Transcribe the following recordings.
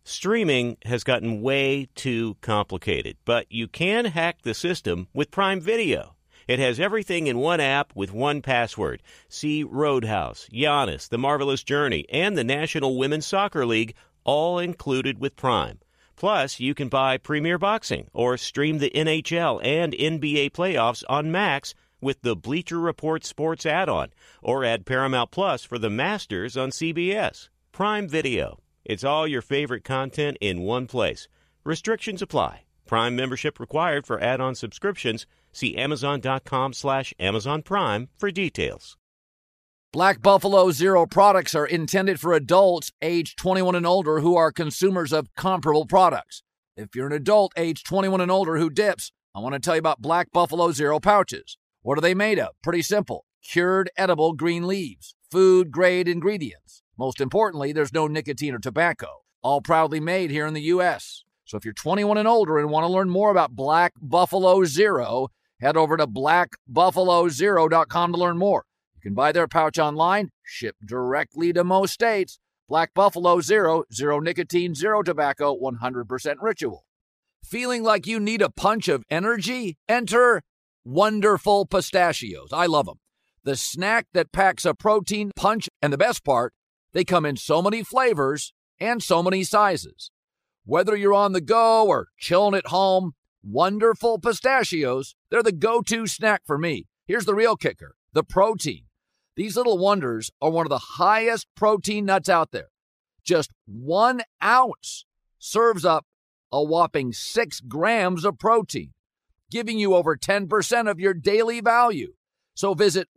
Streaming has gotten way too complicated, but you can hack the system with Prime Video. It has everything in one app with one password. See Roadhouse, Giannis, The Marvelous Journey, and the National Women's Soccer League, all included with Prime. Plus, you can buy Premier Boxing or stream the NHL and NBA playoffs on Max with the Bleacher Report Sports add-on, or add Paramount Plus for the Masters on CBS. Prime Video. It's all your favorite content in one place. Restrictions apply. Prime membership required for add-on subscriptions. See Amazon.com/Amazon Prime for details. Black Buffalo Zero products are intended for adults age 21 and older who are consumers of comparable products. If you're an adult age 21 and older who dips, I want to tell you about Black Buffalo Zero pouches. What are they made of? Pretty simple. Cured edible green leaves. Food-grade ingredients. Most importantly, there's no nicotine or tobacco. All proudly made here in the U.S. So if you're 21 and older and want to learn more about Black Buffalo Zero, head over to blackbuffalozero.com to learn more. You can buy their pouch online, shipped directly to most states. Black Buffalo Zero, zero nicotine, zero tobacco, 100% ritual. Feeling like you need a punch of energy? Enter Wonderful Pistachios. I love them. The snack that packs a protein punch, and the best part, they come in so many flavors and so many sizes. Whether you're on the go or chilling at home, Wonderful Pistachios, they're the go-to snack for me. Here's the real kicker, the protein. These little wonders are one of the highest protein nuts out there. Just 1 ounce serves up a whopping 6 grams of protein, giving you over 10% of your daily value. So visit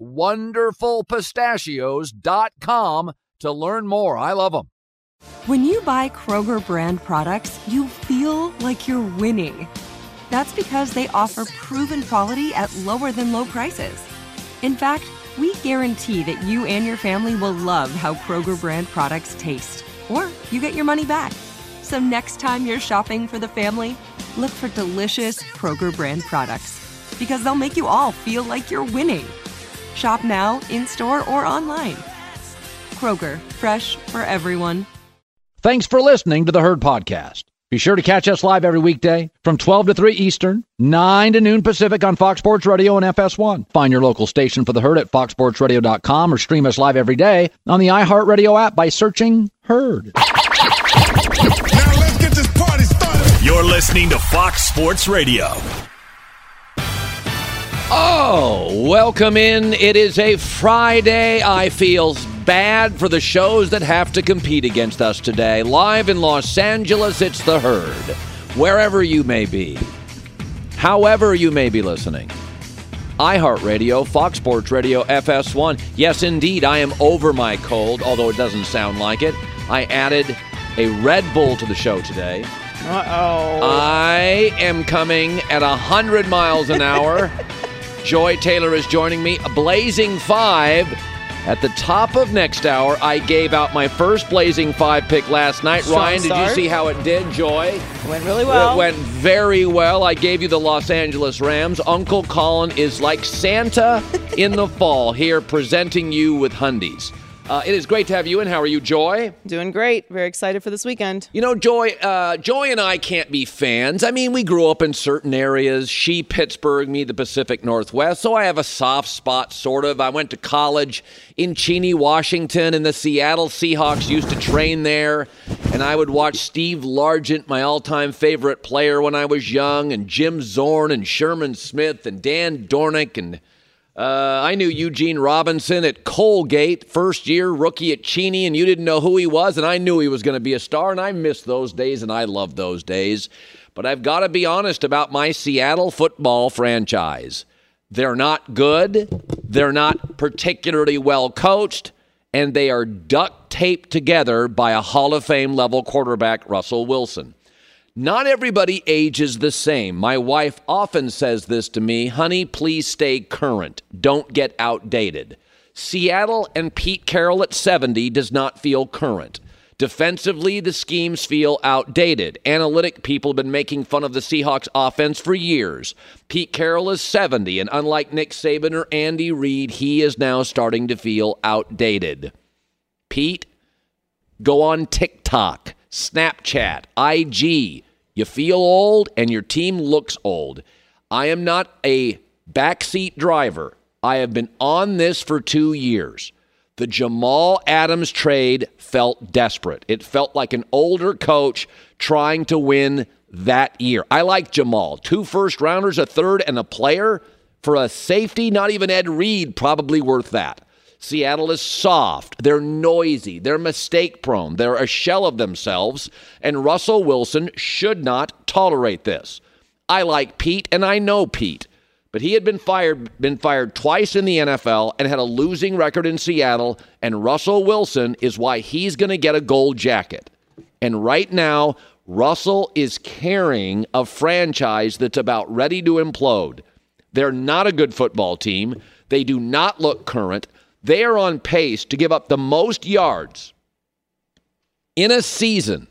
wonderfulpistachios.com to learn more. I love them. When you buy Kroger brand products, you feel like you're winning. That's because they offer proven quality at lower than low prices. In fact, we guarantee that you and your family will love how Kroger brand products taste, or you get your money back. So next time you're shopping for the family, look for delicious Kroger brand products, because they'll make you all feel like you're winning. Shop now, in-store, or online. Kroger, fresh for everyone. Thanks for listening to the Herd Podcast. Be sure to catch us live every weekday from 12 to 3 Eastern, 9 to noon Pacific on Fox Sports Radio and FS1. Find your local station for the Herd at foxsportsradio.com or stream us live every day on the iHeartRadio app by searching Herd. Now let's get this party started. You're listening to Fox Sports Radio. Oh, welcome in. It is a Friday. I feel bad for the shows that have to compete against us today. Live in Los Angeles, it's The Herd. Wherever you may be, however you may be listening. iHeartRadio, Fox Sports Radio, FS1. Yes, indeed, I am over my cold, although it doesn't sound like it. I added a Red Bull to the show today. Uh-oh. I am coming at 100 miles an hour. Joy Taylor is joining me. A Blazing 5 at the top of next hour. I gave out my first Blazing 5 pick last night. Strong Ryan, start. did you see how it did, Joy? Went really well. It went very well. I gave you the Los Angeles Rams. Uncle Colin is like Santa in the fall here presenting you with Hundies. It is great to have you in. How are you, Joy? Doing great. Very excited for this weekend. You know, Joy and I can't be fans. I mean, we grew up in certain areas. She, Pittsburgh, me, the Pacific Northwest. So I have a soft spot, sort of. I went to college in Cheney, Washington, and the Seattle Seahawks used to train there. And I would watch Steve Largent, my all-time favorite player when I was young, and Jim Zorn and Sherman Smith and Dan Dornick, and I knew Eugene Robinson at Colgate, first year rookie at Cheney, and you didn't know who he was, and I knew he was going to be a star, and I missed those days, and I loved those days. But I've got to be honest about my Seattle football franchise. They're not good, they're not particularly well coached, and they are duct taped together by a Hall of Fame level quarterback, Russell Wilson. Not everybody ages the same. My wife often says this to me, honey, please stay current. Don't get outdated. Seattle and Pete Carroll at 70 does not feel current. Defensively, the schemes feel outdated. Analytic people have been making fun of the Seahawks offense for years. Pete Carroll is 70, and unlike Nick Saban or Andy Reid, he is now starting to feel outdated. Pete, go on TikTok. Snapchat, IG. You feel old and your team looks old. I am not a backseat driver. I have been on this for 2 years. The Jamal Adams trade felt desperate. It felt like an older coach trying to win that year. I like Jamal. 2 first-rounders, a third, and a player. For a safety, not even Ed Reed probably worth that. Seattle is soft. They're noisy. They're mistake-prone. They're a shell of themselves, and Russell Wilson should not tolerate this. I like Pete, and I know Pete, but he had been fired twice in the NFL and had a losing record in Seattle, and Russell Wilson is why he's going to get a gold jacket. And right now, Russell is carrying a franchise that's about ready to implode. They're not a good football team. They do not look current. They are on pace to give up the most yards in a season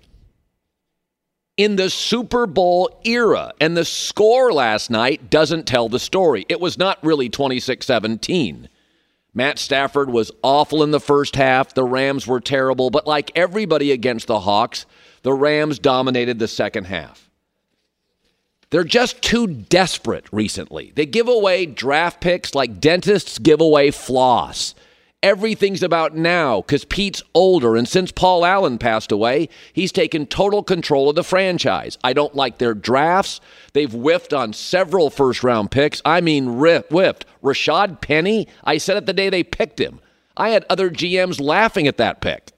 in the Super Bowl era. And the score last night doesn't tell the story. It was not really 26-17. Matt Stafford was awful in the first half. The Rams were terrible. But like everybody against the Hawks, the Rams dominated the second half. They're just too desperate recently. They give away draft picks like dentists give away floss. Everything's about now because Pete's older, and since Paul Allen passed away, he's taken total control of the franchise. I don't like their drafts. They've whiffed on several first-round picks. I mean whiffed. Rashad Penny, I said it the day they picked him. I had other GMs laughing at that pick.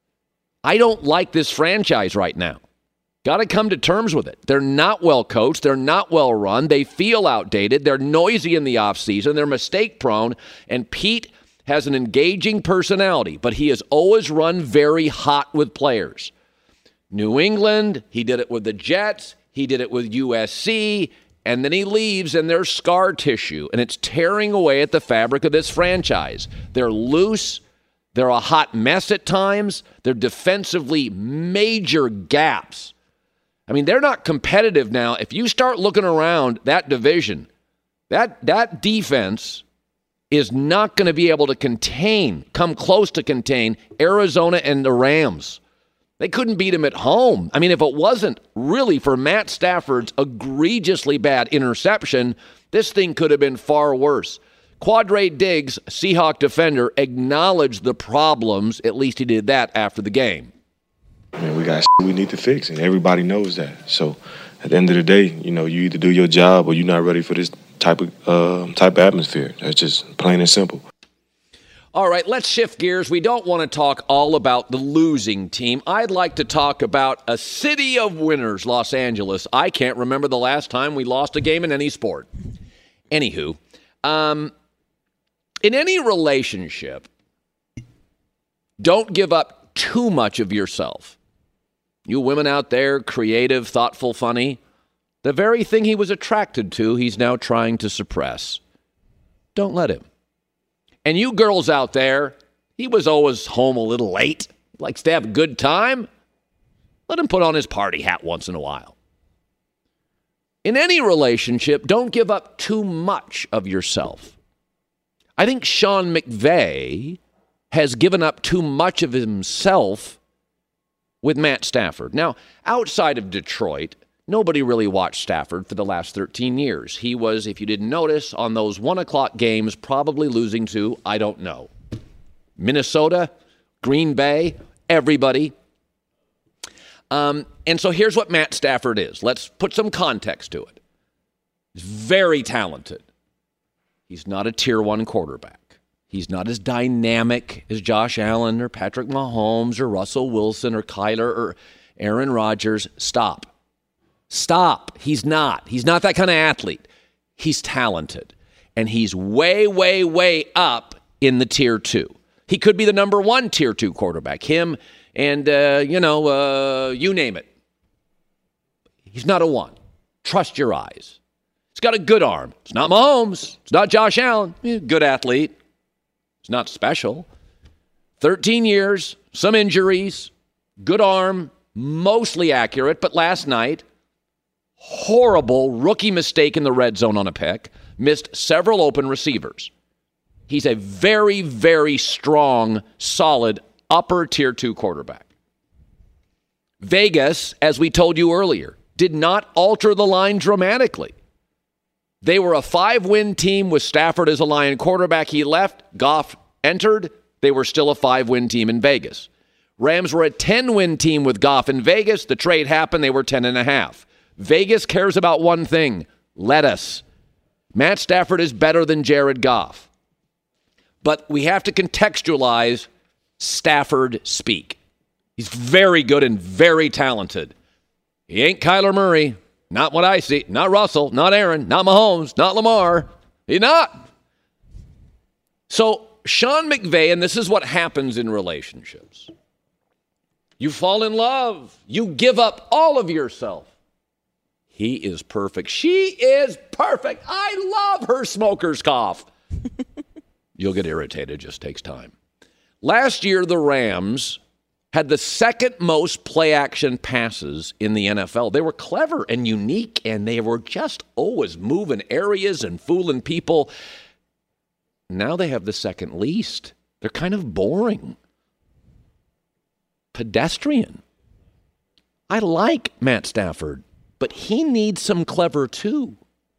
I don't like this franchise right now. Got to come to terms with it. They're not well coached. They're not well run. They feel outdated. They're noisy in the offseason. They're mistake-prone, and Pete has an engaging personality, but he has always run very hot with players. New England, he did it with the Jets, he did it with USC, and then he leaves and there's scar tissue, and it's tearing away at the fabric of this franchise. They're loose, they're a hot mess at times, they're defensively major gaps. I mean, they're not competitive now. If you start looking around that division, that defense is not going to be able to come close to contain Arizona and the Rams. They couldn't beat him at home. I mean, if it wasn't really for Matt Stafford's egregiously bad interception, this thing could have been far worse. Quadre Diggs, Seahawk defender, acknowledged the problems. At least he did that after the game. I mean, we got we need to fix, and everybody knows that. So at the end of the day, you either do your job or you're not ready for this type of atmosphere. That's just plain and simple. All right, let's shift gears. We don't want to talk all about the losing team. I'd like to talk about a city of winners, Los Angeles. I can't remember the last time we lost a game in any sport. Anywho, in any relationship, don't give up too much of yourself. You women out there, creative, thoughtful, funny, the very thing he was attracted to, he's now trying to suppress. Don't let him. And you girls out there, he was always home a little late, likes to have a good time. Let him put on his party hat once in a while. In any relationship, don't give up too much of yourself. I think Sean McVay has given up too much of himself with Matt Stafford. Now, outside of Detroit, nobody really watched Stafford for the last 13 years. He was, if you didn't notice, on those 1 o'clock games, probably losing to, I don't know, Minnesota, Green Bay, everybody. And so here's what Matt Stafford is. Let's put some context to it. He's very talented. He's not a tier 1 quarterback. He's not as dynamic as Josh Allen or Patrick Mahomes or Russell Wilson or Kyler or Aaron Rodgers. Stop. He's not. He's not that kind of athlete. He's talented. And he's way, way, way up in the tier 2. He could be the number 1 tier 2 quarterback. Him and, you name it. He's not a 1. Trust your eyes. He's got a good arm. It's not Mahomes. It's not Josh Allen. Good athlete. It's not special. 13 years, some injuries, good arm, mostly accurate. But last night, horrible rookie mistake in the red zone on a pick. Missed several open receivers. He's a very, very strong, solid, upper tier 2 quarterback. Vegas, as we told you earlier, did not alter the line dramatically. They were a 5-win team with Stafford as a Lion quarterback. He left. Goff entered. They were still a 5-win team in Vegas. Rams were a 10-win team with Goff in Vegas. The trade happened. They were 10.5. Vegas cares about one thing: lettuce. Matt Stafford is better than Jared Goff. But we have to contextualize Stafford speak. He's very good and very talented. He ain't Kyler Murray. Not what I see. Not Russell. Not Aaron. Not Mahomes. Not Lamar. He's not. So Sean McVay, and this is what happens in relationships. You fall in love. You give up all of yourself. He is perfect. She is perfect. I love her smoker's cough. You'll get irritated. It just takes time. Last year, the Rams had the second most play-action passes in the NFL. They were clever and unique, and they were just always moving areas and fooling people. Now they have the second least. They're kind of boring. Pedestrian. I like Matt Stafford, but he needs some clever too.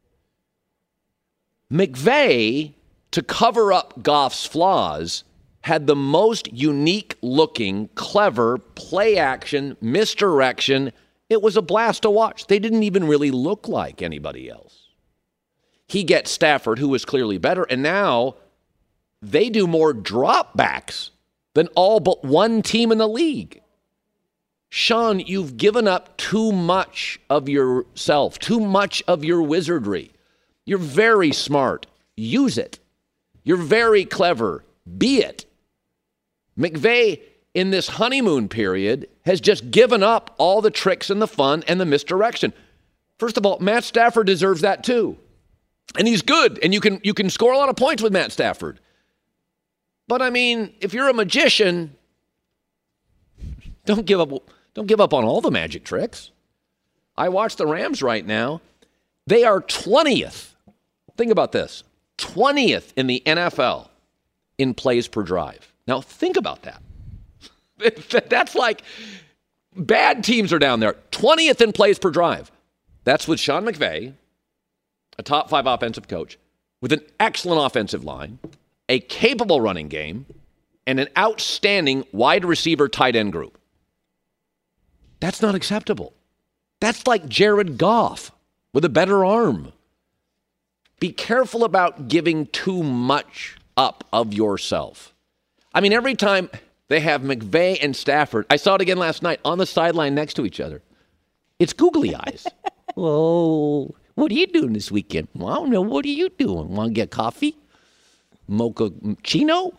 McVay, to cover up Goff's flaws, had the most unique-looking, clever play-action, misdirection. It was a blast to watch. They didn't even really look like anybody else. He gets Stafford, who was clearly better, and now they do more dropbacks than all but one team in the league. Sean, you've given up too much of yourself, too much of your wizardry. You're very smart. Use it. You're very clever. Be it. McVay, in this honeymoon period, has just given up all the tricks and the fun and the misdirection. First of all, Matt Stafford deserves that too. And he's good, and you can score a lot of points with Matt Stafford. But I mean, if you're a magician, don't give up on all the magic tricks. I watch the Rams right now. They are 20th. Think about this. 20th in the NFL in plays per drive. Now, think about that. That's like bad teams are down there. 20th in plays per drive. That's with Sean McVay, a top 5 offensive coach, with an excellent offensive line, a capable running game, and an outstanding wide receiver tight end group. That's not acceptable. That's like Jared Goff with a better arm. Be careful about giving too much up of yourself. I mean, every time they have McVay and Stafford, I saw it again last night on the sideline next to each other. It's googly eyes. Whoa, what are you doing this weekend? Well, I don't know. What are you doing? Want to get coffee? Mochaccino?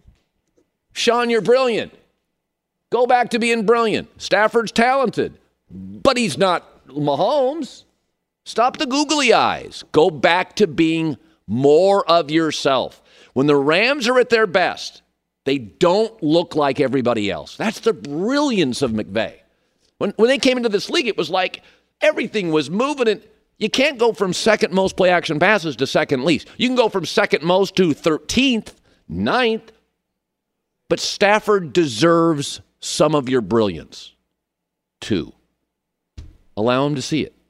Sean, you're brilliant. Go back to being brilliant. Stafford's talented, but he's not Mahomes. Stop the googly eyes. Go back to being more of yourself. When the Rams are at their best, they don't look like everybody else. That's the brilliance of McVay. When they came into this league, it was like everything was moving. And you can't go from second most play action passes to second least. You can go from second most to 13th, 9th. But Stafford deserves some of your brilliance, too. Allow him to see it.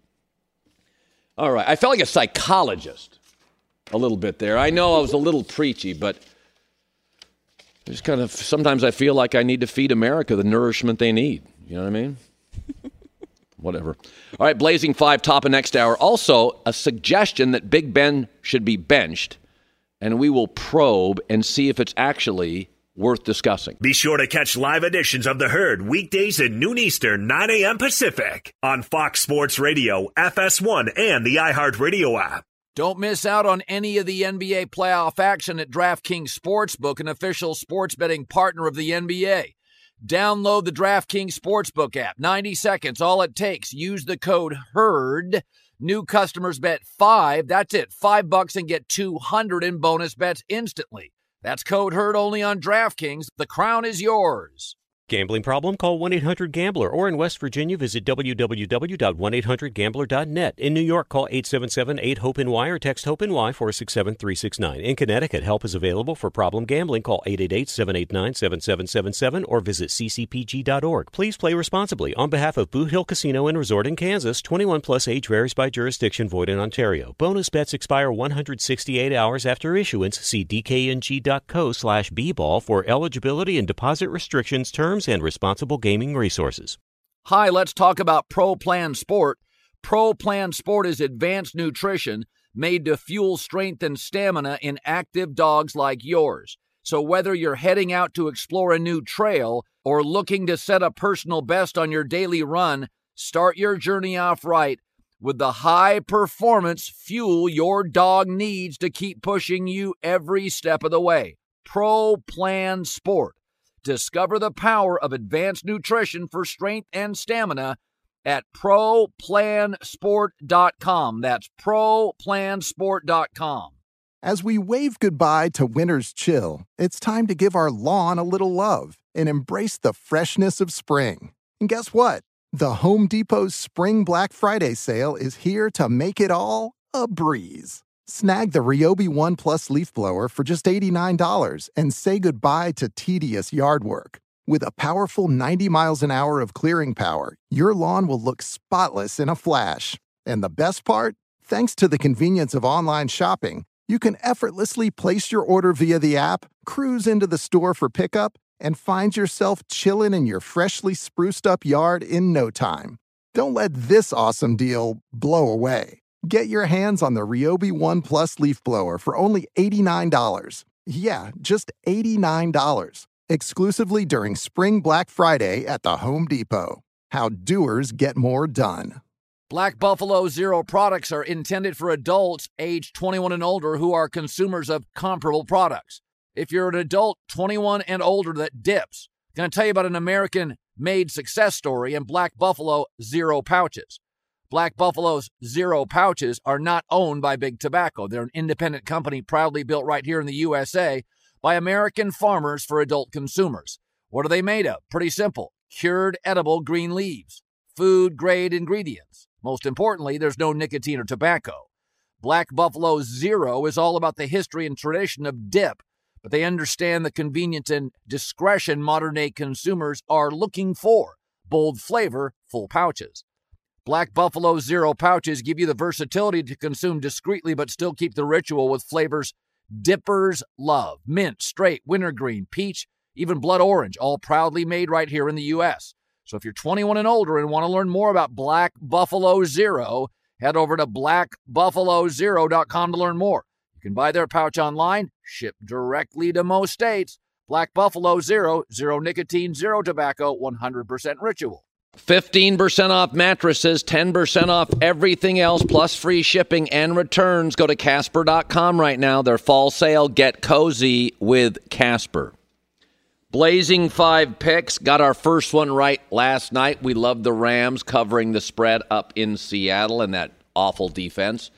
All right. I felt like a psychologist a little bit there. I know I was a little preachy, but just kind of sometimes I feel like I need to feed America the nourishment they need. You know what I mean? Whatever. All right, Blazing 5, top of next hour. Also, a suggestion that Big Ben should be benched, and we will probe and see if it's actually worth discussing. Be sure to catch live editions of The Herd weekdays at noon Eastern, 9 a.m. Pacific on Fox Sports Radio, FS1, and the iHeartRadio app. Don't miss out on any of the NBA playoff action at DraftKings Sportsbook, an official sports betting partner of the NBA. Download the DraftKings Sportsbook app. 90 seconds, all it takes. Use the code HERD. New customers bet $5. That's it, $5 and get $200 in bonus bets instantly. That's code HERD only on DraftKings. The crown is yours. Gambling problem? Call 1-800-GAMBLER. Or in West Virginia, visit www.1800gambler.net. In New York, call 877-8-HOPE-NY or text HOPE-NY 467-369. In Connecticut, help is available for problem gambling. Call 888-789-7777 or visit ccpg.org. Please play responsibly. On behalf of Boot Hill Casino and Resort in Kansas, 21 plus age varies by jurisdiction, void in Ontario. Bonus bets expire 168 hours after issuance. See dkng.co/bball for eligibility and deposit restrictions, terms, and responsible gaming resources. Hi, let's talk about Pro Plan Sport. Pro Plan Sport is advanced nutrition made to fuel strength and stamina in active dogs like yours. So whether you're heading out to explore a new trail or looking to set a personal best on your daily run, start your journey off right with the high-performance fuel your dog needs to keep pushing you every step of the way. Pro Plan Sport. Discover the power of advanced nutrition for strength and stamina at ProPlansport.com. That's ProPlansport.com. As we wave goodbye to winter's chill, it's time to give our lawn a little love and embrace the freshness of spring. And guess what? The Home Depot's Spring Black Friday sale is here to make it all a breeze. Snag the Ryobi One Plus leaf blower for just $89 and say goodbye to tedious yard work. With a powerful 90 miles an hour of clearing power, your lawn will look spotless in a flash. And the best part? Thanks to the convenience of online shopping, you can effortlessly place your order via the app, cruise into the store for pickup, and find yourself chilling in your freshly spruced up yard in no time. Don't let this awesome deal blow away. Get your hands on the Ryobi One Plus leaf blower for only $89. Yeah, just $89. Exclusively during Spring Black Friday at the Home Depot. How doers get more done. Black Buffalo Zero products are intended for adults age 21 and older who are consumers of comparable products. If you're an adult 21 and older that dips, I'm going to tell you about an American-made success story in Black Buffalo Zero pouches. Black Buffalo's Zero pouches are not owned by Big Tobacco. They're an independent company proudly built right here in the USA by American farmers for adult consumers. What are they made of? Pretty simple. Cured edible green leaves. Food-grade ingredients. Most importantly, there's no nicotine or tobacco. Black Buffalo Zero is all about the history and tradition of dip, but they understand the convenience and discretion modern-day consumers are looking for. Bold flavor, full pouches. Black Buffalo Zero pouches give you the versatility to consume discreetly but still keep the ritual with flavors dippers love. Mint, straight, wintergreen, peach, even blood orange, all proudly made right here in the U.S. So if you're 21 and older and want to learn more about Black Buffalo Zero, head over to blackbuffalozero.com to learn more. You can buy their pouch online, shipped directly to most states. Black Buffalo Zero, zero nicotine, zero tobacco, 100% ritual. 15% off mattresses, 10% off everything else, plus free shipping and returns. Go to Casper.com right now. Their fall sale, get cozy with Casper. Blazing 5 picks. Got our first one right last night. We loved the Rams covering the spread up in Seattle and that awful defense.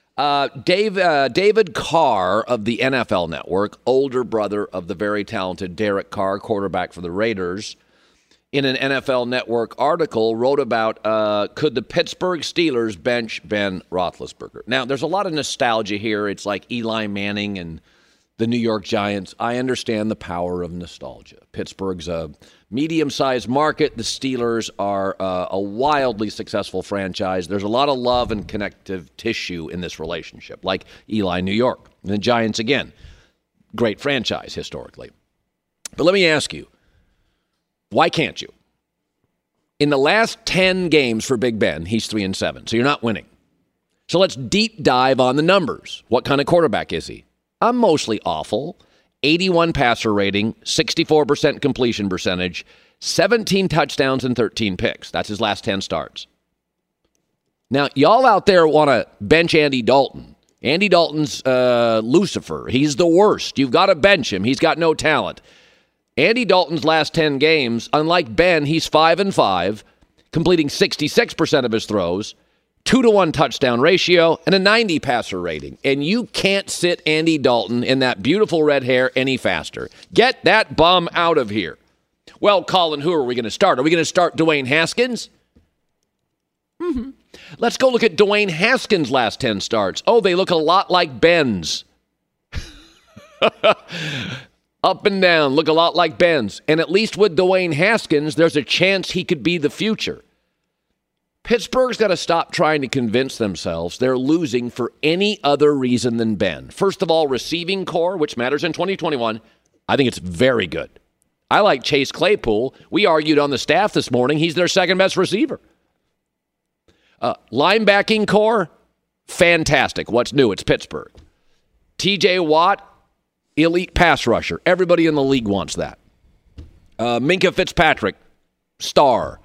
David Carr of the NFL Network, older brother of the very talented Derek Carr, quarterback for the Raiders, in an NFL Network article, wrote about could the Pittsburgh Steelers bench Ben Roethlisberger? Now, there's a lot of nostalgia here. It's like Eli Manning and the New York Giants. I understand the power of nostalgia. Pittsburgh's a medium-sized market. The Steelers are a wildly successful franchise. There's a lot of love and connective tissue in this relationship, like Eli, New York. And the Giants, again, great franchise historically. But let me ask you, why can't you? In the last 10 games for Big Ben, he's 3-7, so you're not winning. So let's deep dive on the numbers. What kind of quarterback is he? I'm mostly awful. 81 passer rating, 64% completion percentage, 17 touchdowns and 13 picks. That's his last 10 starts. Now, y'all out there want to bench Andy Dalton. Andy Dalton's Lucifer. He's the worst. You've got to bench him. He's got no talent. Andy Dalton's last 10 games, unlike Ben, he's 5-5, completing 66% of his throws, 2-to-1 touchdown ratio, and a 90 passer rating. And you can't sit Andy Dalton in that beautiful red hair any faster. Get that bum out of here. Well, Colin, who are we going to start? Are we going to start Dwayne Haskins? Mm-hmm. Let's go look at Dwayne Haskins' last 10 starts. Oh, they look a lot like Ben's. Up and down, look a lot like Ben's. And at least with Dwayne Haskins, there's a chance he could be the future. Pittsburgh's got to stop trying to convince themselves they're losing for any other reason than Ben. First of all, receiving core, which matters in 2021, I think it's very good. I like Chase Claypool. We argued on the staff this morning. He's their second best receiver. Linebacking core, fantastic. What's new? It's Pittsburgh. T.J. Watt, elite pass rusher. Everybody in the league wants that. Minkah Fitzpatrick, star.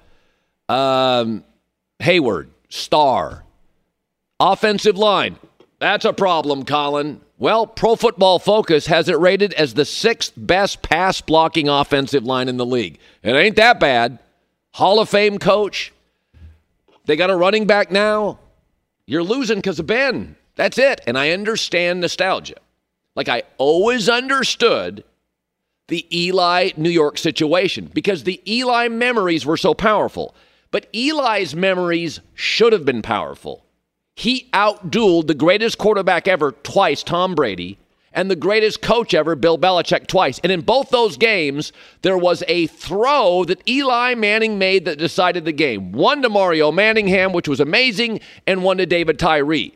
Hayward, star. Offensive line, that's a problem, Colin. Well, Pro Football Focus has it rated as the 6th best pass-blocking offensive line in the league. It ain't that bad. Hall of Fame coach. They got a running back now. You're losing because of Ben. That's it. And I understand nostalgia. Like I always understood the Eli New York situation because the Eli memories were so powerful. But Eli's memories should have been powerful. He outdueled the greatest quarterback ever twice, Tom Brady, and the greatest coach ever, Bill Belichick, twice. And in both those games, there was a throw that Eli Manning made that decided the game. One to Mario Manningham, which was amazing, and one to David Tyree.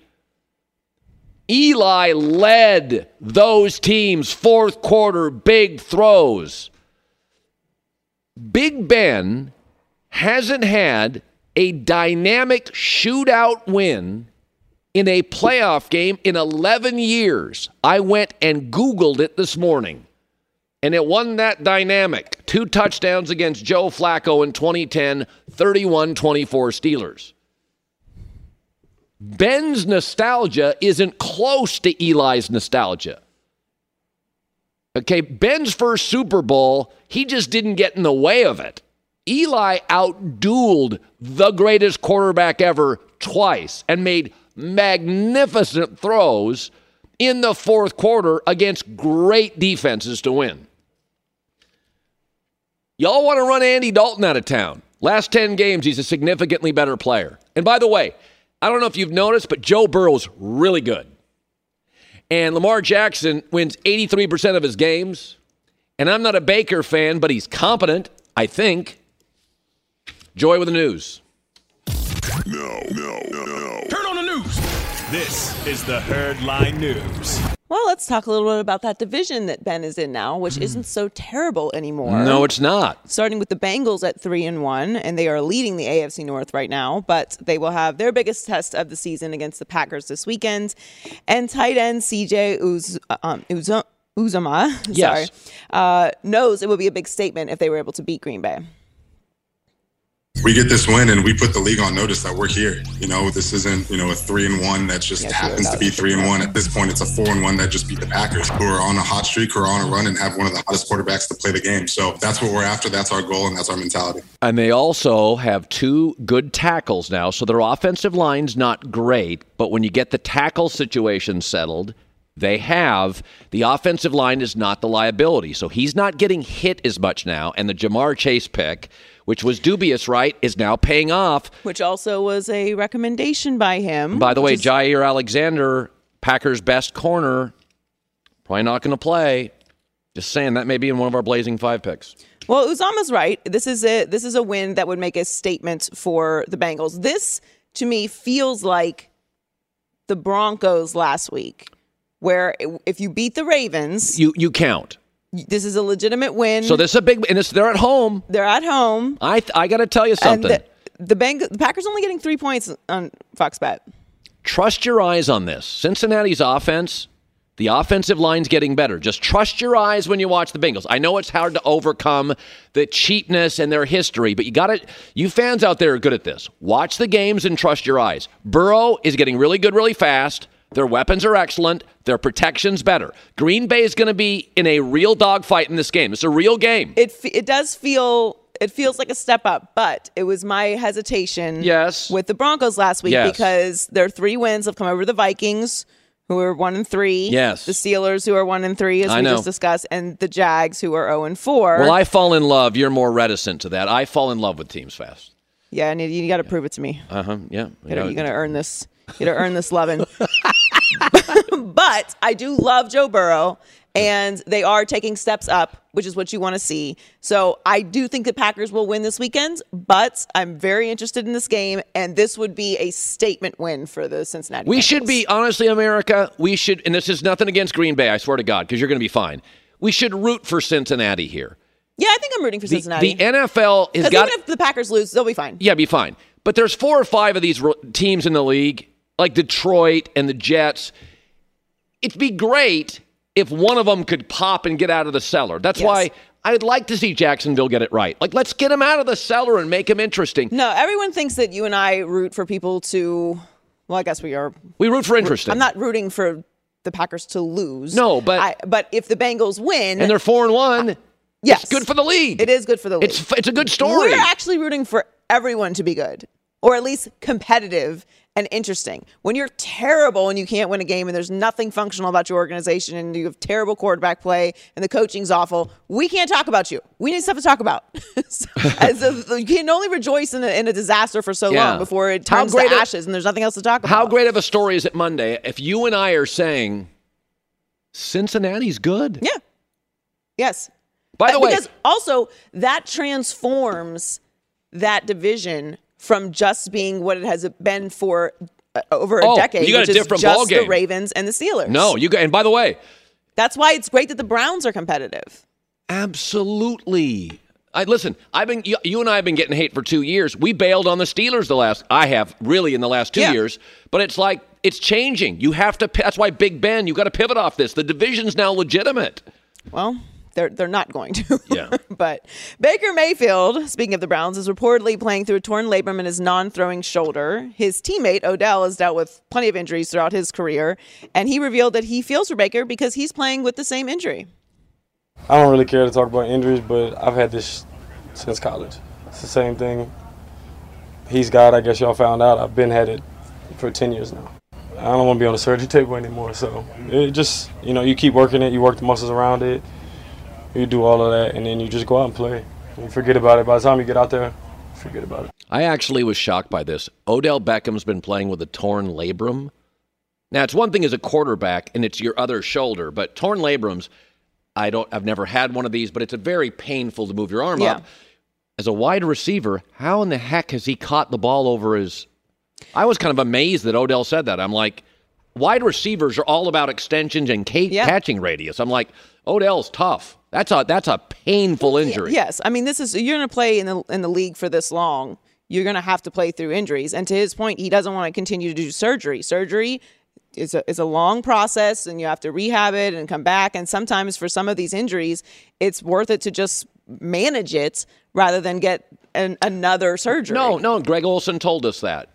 Eli led those teams, fourth quarter, big throws. Big Ben hasn't had a dynamic shootout win in a playoff game in 11 years. I went and Googled it this morning, and it wasn't that dynamic. 2 touchdowns against Joe Flacco in 2010, 31-24 Steelers. Ben's nostalgia isn't close to Eli's nostalgia. Okay, Ben's first Super Bowl, he just didn't get in the way of it. Eli outdueled the greatest quarterback ever twice and made magnificent throws in the fourth quarter against great defenses to win. Y'all want to run Andy Dalton out of town. Last 10 games, he's a significantly better player. And by the way, I don't know if you've noticed, but Joe Burrow's really good. And Lamar Jackson wins 83% of his games. And I'm not a Baker fan, but he's competent, I think. Joy with the news. No. Turn on the news. This is the Herd Line News. Well, let's talk a little bit about that division that Ben is in now, which isn't so terrible anymore. No, it's not. Starting with the Bengals at 3-1, and they are leading the AFC North right now, but they will have their biggest test of the season against the Packers this weekend. And tight end CJ Uzomah, yes, knows it would be a big statement if they were able to beat Green Bay. We get this win and we put the league on notice that we're here. You know, this isn't, a 3-1 that just happens to be 3-1. At this point, it's a 4-1 that just beat the Packers, who are on a hot streak, who are on a run and have one of the hottest quarterbacks to play the game. So that's what we're after. That's our goal and that's our mentality. And they also have 2 good tackles now. So their offensive line's not great, but when you get the tackle situation settled, the offensive line is not the liability. So he's not getting hit as much now. And the Jamar Chase pick, which was dubious, right, is now paying off. Which also was a recommendation by him. By the way, Jair Alexander, Packers' best corner, probably not going to play. Just saying, that may be in one of our Blazing 5 picks. Well, Uzama's right. This is a win that would make a statement for the Bengals. This, to me, feels like the Broncos last week, where if you beat the Ravens, you count. This is a legitimate win. So this is a big, and they're at home. They're at home. I got to tell you something. And the Packers only getting 3 points on Fox Bet. Trust your eyes on this. Cincinnati's offense, the offensive line's getting better. Just trust your eyes when you watch the Bengals. I know it's hard to overcome the cheapness and their history, but you fans out there are good at this. Watch the games and trust your eyes. Burrow is getting really good really fast. Their weapons are excellent. Their protection's better. Green Bay is going to be in a real dogfight in this game. It's a real game. It does feel... It feels like a step up, but it was my hesitation with the Broncos last week because their 3 wins have come over the Vikings, who are 1-3. Yes. The Steelers, who are 1-3, as we just discussed, and the Jags, who are 0-4. Well, I fall in love. You're more reticent to that. I fall in love with teams fast. Yeah, and you got to prove it to me. Yeah. You're going to earn this. You're going to earn this loving. But I do love Joe Burrow, and they are taking steps up, which is what you want to see. So I do think the Packers will win this weekend, but I'm very interested in this game, and this would be a statement win for the Cincinnati We Bengals. should be, honestly, America, we should, and this is nothing against Green Bay, I swear to God, because you're going to be fine. We should root for Cincinnati here. Yeah, I think I'm rooting for Cincinnati. The NFL has got... even if the Packers lose, they'll be fine. Yeah, be fine. But there's 4 or 5 of these teams in the league, like Detroit and the Jets. It'd be great if one of them could pop and get out of the cellar. That's why I'd like to see Jacksonville get it right. Like, let's get them out of the cellar and make them interesting. No, everyone thinks that you and I root for people to... Well, I guess we are. We root for interesting. I'm not rooting for the Packers to lose. No, but... but if the Bengals win... And they're 4-1... Yes. It's good for the league. It is good for the league. It's a good story. We're actually rooting for everyone to be good, or at least competitive and interesting. When you're terrible and you can't win a game and there's nothing functional about your organization and you have terrible quarterback play and the coaching's awful, we can't talk about you. We need stuff to talk about. You can only rejoice in a disaster for so long before it turns to ashes and there's nothing else to talk about. How great of a story is it Monday if you and I are saying Cincinnati's good? Yeah. Yes. By the way, because also that transforms that division from just being what it has been for over a decade, you got which a is different just ballgame. The Ravens and the Steelers. No, and by the way, that's why it's great that the Browns are competitive. Absolutely. Listen, you and I have been getting hate for 2 years. We bailed on the Steelers in the last 2 years, but it's like it's changing. You have to. That's why Big Ben. You got to pivot off this. The division's now legitimate. Well. They're not going to. Yeah. But Baker Mayfield, speaking of the Browns, is reportedly playing through a torn labrum in his non-throwing shoulder. His teammate, Odell, has dealt with plenty of injuries throughout his career, and he revealed that he feels for Baker because he's playing with the same injury. I don't really care to talk about injuries, but I've had this since college. It's the same thing. He's got, I guess y'all found out, I've been had it for 10 years now. I don't want to be on the surgery table anymore, so it just, you keep working it, you work the muscles around it. You do all of that, and then you just go out and play. You forget about it. By the time you get out there, forget about it. I actually was shocked by this. Odell Beckham's been playing with a torn labrum. Now, it's one thing as a quarterback, and it's your other shoulder, but torn labrums, I've never had one of these, but it's a very painful to move your arm up. As a wide receiver, how in the heck has he caught the ball over his... I was kind of amazed that Odell said that. I'm like, wide receivers are all about extensions and catching radius. I'm like, Odell's tough. That's a painful injury. Yes, I mean you're going to play in the league for this long. You're going to have to play through injuries. And to his point, he doesn't want to continue to do surgery. Surgery is a long process, and you have to rehab it and come back. And sometimes for some of these injuries, it's worth it to just manage it rather than get another surgery. No. Greg Olson told us that.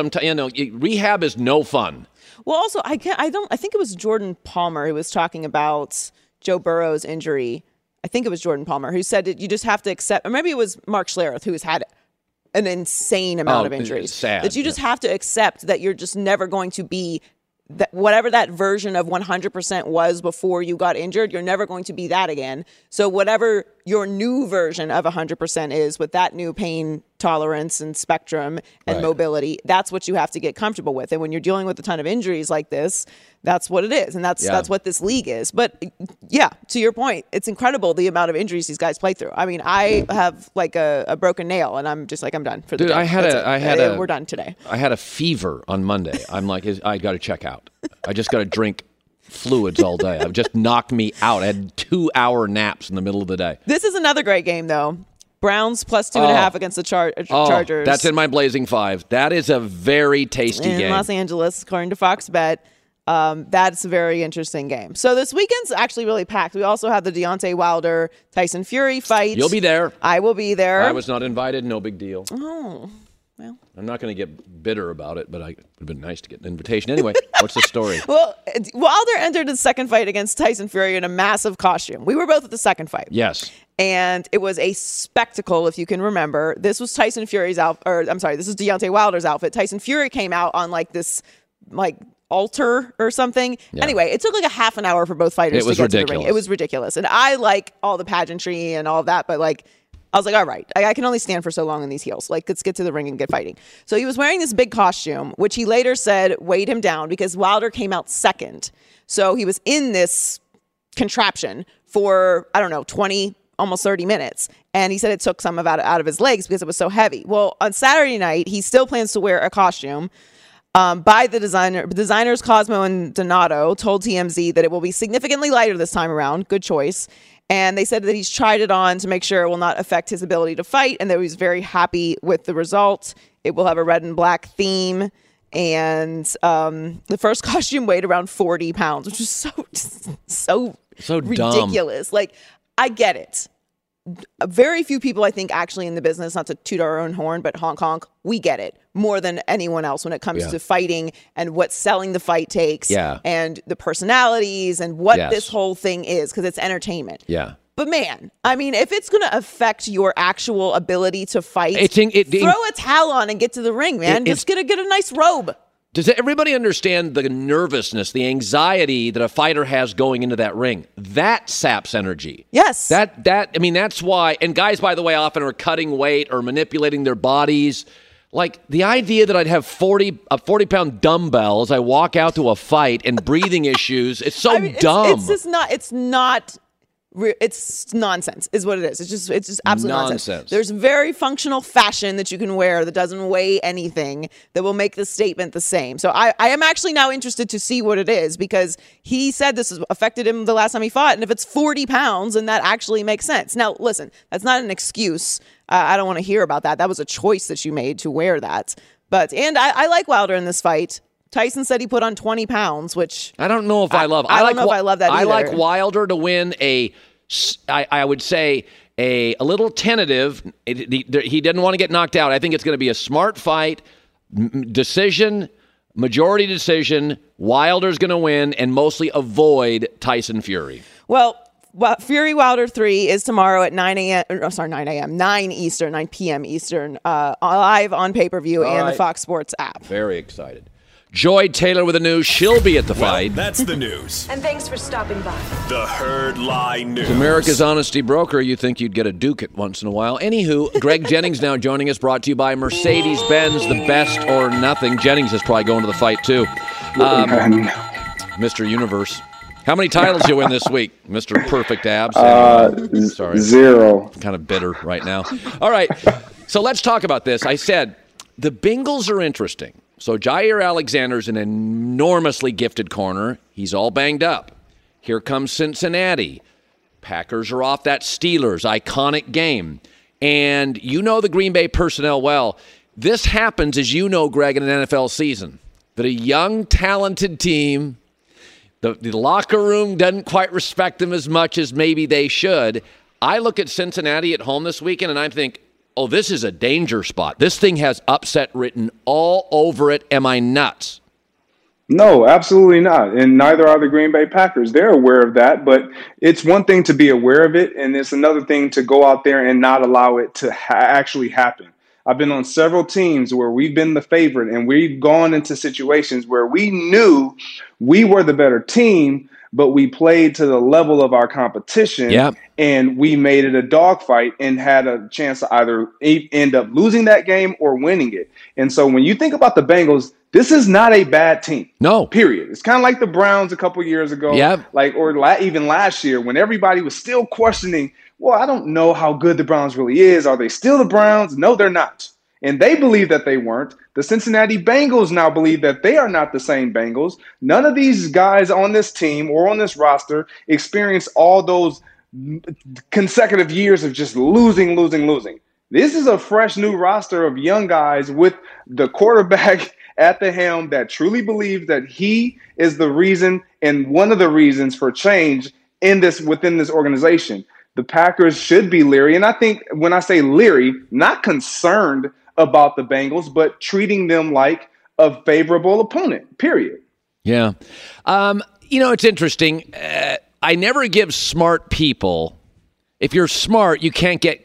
Rehab is no fun. Well, also I think it was Jordan Palmer who was talking about Joe Burrow's injury. I think it was Jordan Palmer who said that you just have to accept, or maybe it was Mark Schlereth who's had an insane amount of injuries. Sad. That you just have to accept that you're just never going to be that whatever that version of 100% was before you got injured, you're never going to be that again. So whatever your new version of 100% is with that new pain tolerance and spectrum and mobility, that's what you have to get comfortable with. And when you're dealing with a ton of injuries like this, that's what it is. And that's what this league is. But yeah, to your point, it's incredible the amount of injuries these guys play through. I mean, I have like a broken nail and I'm just like, I'm done for the day. We're done today. I had a fever on Monday. I'm like, I got to check out. I just got to drink fluids all day. It just knocked me out. I had 2-hour naps in the middle of the day. This is another great game, though. Browns plus 2.5 against the Chargers. That's in my Blazing Five. That is a very tasty game. In Los Angeles, according to Fox Bet. That's a very interesting game. So this weekend's actually really packed. We also have the Deontay Wilder Tyson Fury fight. You'll be there. I will be there. I was not invited. No big deal. Oh, well. I'm not going to get bitter about it, but it would have been nice to get an invitation. Anyway, what's the story? Well, Wilder entered his second fight against Tyson Fury in a massive costume. We were both at the second fight. Yes. And it was a spectacle, if you can remember. This was Tyson Fury's outfit, this is Deontay Wilder's outfit. Tyson Fury came out on like this, like altar or something. Yeah. Anyway, it took like a half an hour for both fighters to get to the ring. It was ridiculous. And I like all the pageantry and all of that, but like, I was like, all right, I can only stand for so long in these heels. Like, let's get to the ring and get fighting. So he was wearing this big costume, which he later said weighed him down because Wilder came out second. So he was in this contraption for, 20, almost 30 minutes. And he said it took some of it out of his legs because it was so heavy. Well, on Saturday night, he still plans to wear a costume by the designer. Designers Cosmo and Donato told TMZ that it will be significantly lighter this time around. Good choice. And they said that he's tried it on to make sure it will not affect his ability to fight and that he's very happy with the result. It will have a red and black theme. And the first costume weighed around 40 pounds, which is so ridiculous. Dumb. Like, I get it. Very few people, I think, actually in the business, not to toot our own horn, but honk, we get it more than anyone else when it comes to fighting and what selling the fight takes and the personalities and what this whole thing is, because it's entertainment. Yeah. But man, I mean, if it's going to affect your actual ability to fight, throw a towel on and get to the ring, man. Just get a nice robe. Does everybody understand the nervousness, the anxiety that a fighter has going into that ring? That saps energy. Yes. That's why, and guys, by the way, often are cutting weight or manipulating their bodies. Like, the idea that I'd have 40-pound dumbbell as I walk out to a fight and breathing issues, it's so dumb. It's nonsense is what it is. It's just absolute nonsense. There's very functional fashion that you can wear that doesn't weigh anything that will make the statement the same. So I am actually now interested to see what it is, because he said this has affected him the last time he fought. And if it's 40 pounds, then that actually makes sense. Now, listen, that's not an excuse. I don't want to hear about that. That was a choice that you made to wear that. And I like Wilder in this fight. Tyson said he put on 20 pounds, which I don't know if I love. I don't know if I love that either. I like Wilder to win I would say a little tentative. He didn't want to get knocked out. I think it's going to be a smart fight, majority decision. Wilder's going to win and mostly avoid Tyson Fury. Well, Fury Wilder 3 is tomorrow at 9 p.m. Eastern, live on pay-per-view and the Fox Sports app. Very excited. Joy Taylor with the news. She'll be at the fight. That's the news. And thanks for stopping by. The Herd Lie News. As America's honesty broker, you think you'd get a Duke at once in a while. Anywho, Greg Jennings now joining us, brought to you by Mercedes-Benz, the best or nothing. Jennings is probably going to the fight, too. Mr. Universe. How many titles you win this week, Mr. Perfect Abs? Sorry. 0. I'm kind of bitter right now. All right, so let's talk about this. I said the Bengals are interesting. So Jair Alexander's an enormously gifted corner. He's all banged up. Here comes Cincinnati. Packers are off that Steelers iconic game. And you know the Green Bay personnel well. This happens, as you know, Greg, in an NFL season, that a young, talented team, the locker room doesn't quite respect them as much as maybe they should. I look at Cincinnati at home this weekend, and I think, oh, this is a danger spot. This thing has upset written all over it. Am I nuts? No, absolutely not. And neither are the Green Bay Packers. They're aware of that, but it's one thing to be aware of it, and it's another thing to go out there and not allow it to actually happen. I've been on several teams where we've been the favorite, and we've gone into situations where we knew we were the better team, but we played to the level of our competition, and we made it a dogfight and had a chance to either end up losing that game or winning it. And so when you think about the Bengals, this is not a bad team. No. Period. It's kind of like the Browns a couple years ago, even last year when everybody was still questioning, well, I don't know how good the Browns really is. Are they still the Browns? No, they're not. And they believe that they weren't. The Cincinnati Bengals now believe that they are not the same Bengals. None of these guys on this team or on this roster experience all those consecutive years of just losing. This is a fresh new roster of young guys with the quarterback at the helm that truly believes that he is the reason and one of the reasons for change within this organization. The Packers should be leery. And I think when I say leery, not concerned about the Bengals, but treating them like a favorable opponent, period. Yeah. It's interesting. I never give smart people, if you're smart, you can't get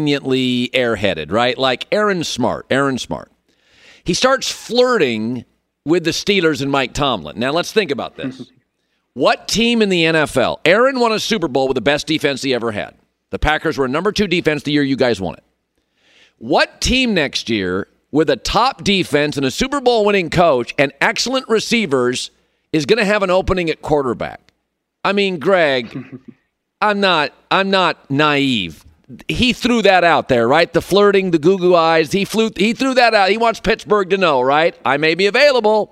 conveniently airheaded, right? Like Aaron Smart. He starts flirting with the Steelers and Mike Tomlin. Now, let's think about this. What team in the NFL? Aaron won a Super Bowl with the best defense he ever had. The Packers were number 2 defense the year you guys won it. What team next year with a top defense and a Super Bowl winning coach and excellent receivers is going to have an opening at quarterback? I mean, Greg, I'm not naive. He threw that out there, right? The flirting, the goo-goo eyes. He threw that out. He wants Pittsburgh to know, right? I may be available.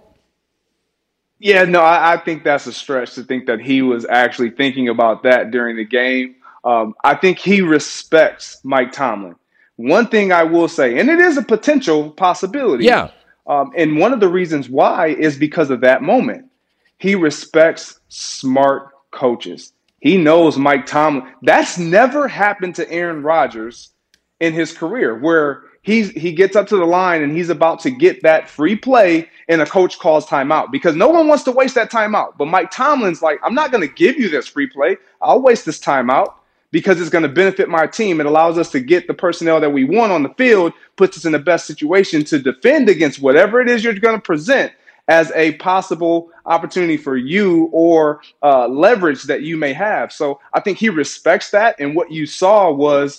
Yeah, no, I think that's a stretch to think that he was actually thinking about that during the game. I think he respects Mike Tomlin. One thing I will say, and it is a potential possibility. Yeah. And one of the reasons why is because of that moment. He respects smart coaches. He knows Mike Tomlin. That's never happened to Aaron Rodgers in his career, where he gets up to the line and he's about to get that free play and a coach calls timeout, because no one wants to waste that timeout. But Mike Tomlin's like, I'm not going to give you this free play. I'll waste this timeout because it's going to benefit my team. It allows us to get the personnel that we want on the field, puts us in the best situation to defend against whatever it is you're going to present as a possible opportunity for you or leverage that you may have. So I think he respects that. And what you saw was,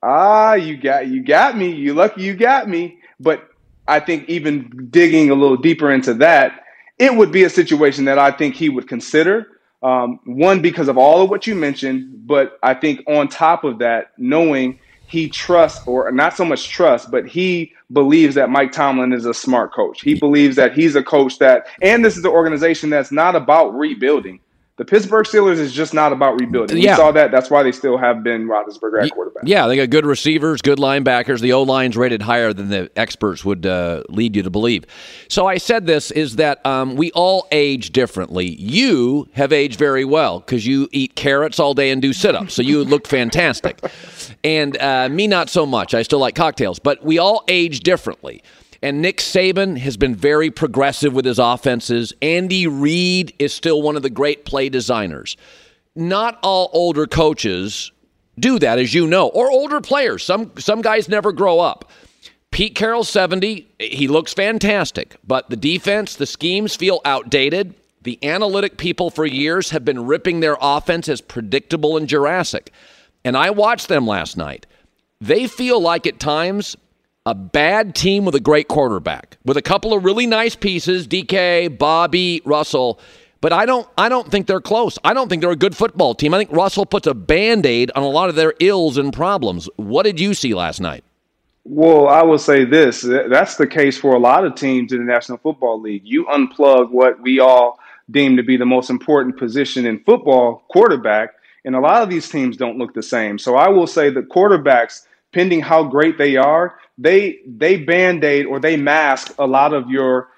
you got me. You lucky you got me. But I think even digging a little deeper into that, it would be a situation that I think he would consider. One, because of all of what you mentioned, but I think on top of that, knowing he trusts, or not so much trust, but he believes that Mike Tomlin is a smart coach. He believes that he's a coach that, and this is an organization that's not about rebuilding. The Pittsburgh Steelers is just not about rebuilding. Yeah. We saw that. That's why they still have Ben Roethlisberger at quarterback. Yeah, they got good receivers, good linebackers. The O-line's rated higher than the experts would lead you to believe. So I said this is that we all age differently. You have aged very well because you eat carrots all day and do sit-ups, so you look fantastic. And me, not so much. I still like cocktails. But we all age differently. And Nick Saban has been very progressive with his offenses. Andy Reid is still one of the great play designers. Not all older coaches do that, as you know, or older players. Some guys never grow up. Pete Carroll's 70. He looks fantastic. But the defense, the schemes feel outdated. The analytic people for years have been ripping their offense as predictable and Jurassic. And I watched them last night. They feel like at times a bad team with a great quarterback, with a couple of really nice pieces, DK, Bobby, Russell. But I don't think they're close. I don't think they're a good football team. I think Russell puts a Band-Aid on a lot of their ills and problems. What did you see last night? Well, I will say this. That's the case for a lot of teams in the National Football League. You unplug what we all deem to be the most important position in football, quarterback, and a lot of these teams don't look the same. So I will say that quarterbacks, pending how great they are, they Band-Aid or they mask a lot of your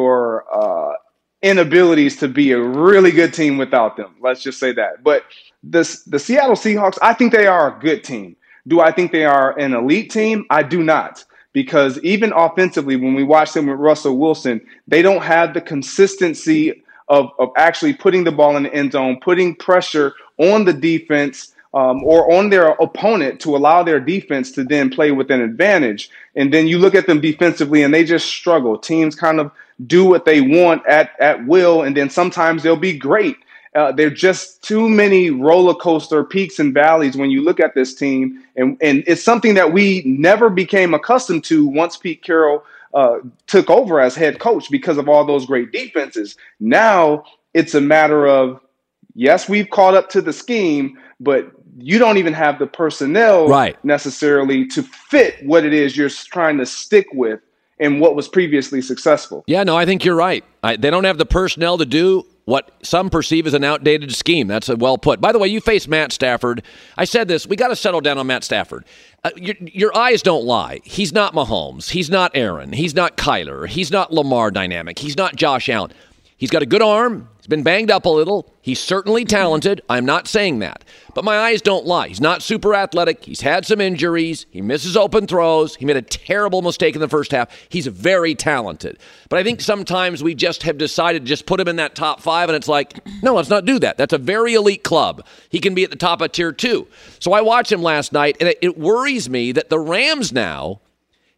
inabilities to be a really good team without them. Let's just say that. But the Seattle Seahawks, I think they are a good team. Do I think they are an elite team? I do not. Because even offensively, when we watch them with Russell Wilson, they don't have the consistency of actually putting the ball in the end zone, putting pressure on the defense or on their opponent to allow their defense to then play with an advantage. And then you look at them defensively and they just struggle. Teams kind of do what they want at will, and then sometimes they'll be great. There are just too many roller coaster peaks and valleys when you look at this team. And it's something that we never became accustomed to once Pete Carroll took over as head coach because of all those great defenses. Now it's a matter of, yes, we've caught up to the scheme, but you don't even have the personnel necessarily to fit what it is you're trying to stick with and what was previously successful. Yeah, no, I think you're right. They don't have the personnel to do what some perceive as an outdated scheme. That's well put. By the way, you face Matt Stafford. I said this. We got to settle down on Matt Stafford. Your eyes don't lie. He's not Mahomes. He's not Aaron. He's not Kyler. He's not Lamar dynamic. He's not Josh Allen. He's got a good arm. He's been banged up a little. He's certainly talented. I'm not saying that. But my eyes don't lie. He's not super athletic. He's had some injuries. He misses open throws. He made a terrible mistake in the first half. He's very talented. But I think sometimes we just have decided to just put him in that top 5, and it's like, no, let's not do that. That's a very elite club. He can be at the top of tier 2. So I watched him last night, and it worries me that the Rams now